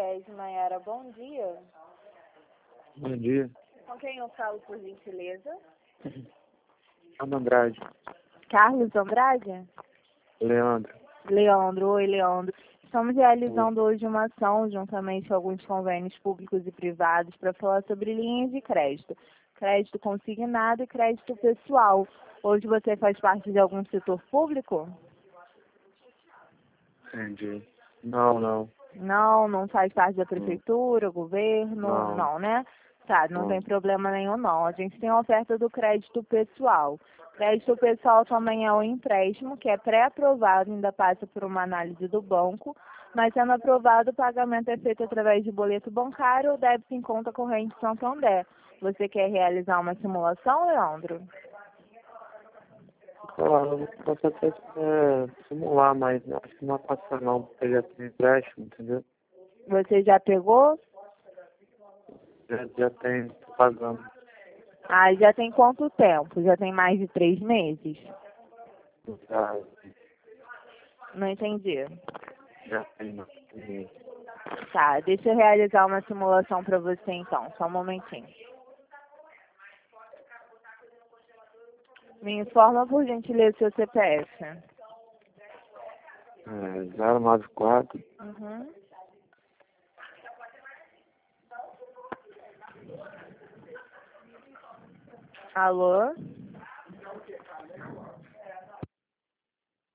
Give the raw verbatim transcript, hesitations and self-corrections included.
Fies, Maiara, bom dia. Bom dia. Com quem eu falo, por gentileza? Ana Andrade. Carlos Andrade? Leandro. Leandro, oi Leandro. Estamos realizando hoje uma ação juntamente com alguns convênios públicos e privados para falar sobre linhas de crédito. Crédito consignado e crédito pessoal. Hoje você faz parte de algum setor público? Entendi. Não, não. Não, não faz parte da prefeitura, governo, Não. não, né? Tá, não, Não. tem problema nenhum não. A gente tem a oferta do crédito pessoal. Crédito pessoal também é um empréstimo que é pré-aprovado, ainda passa por uma análise do banco, mas sendo aprovado o pagamento é feito através de boleto bancário ou débito em conta corrente Santander. Você quer realizar uma simulação, Leandro? Claro, eu posso até é, simular, mas acho que não passa não, porque já tem empréstimo, entendeu? Você já pegou? Já, já tem, tô pagando. Ah, já tem quanto tempo? Já tem mais de três meses? Já, Não entendi. já tem, não. Entendi. Tá, deixa eu realizar uma simulação para você então, só um momentinho. Me informa por gentileza seu C P F. É, zero nove quatro, Uhum. Alô?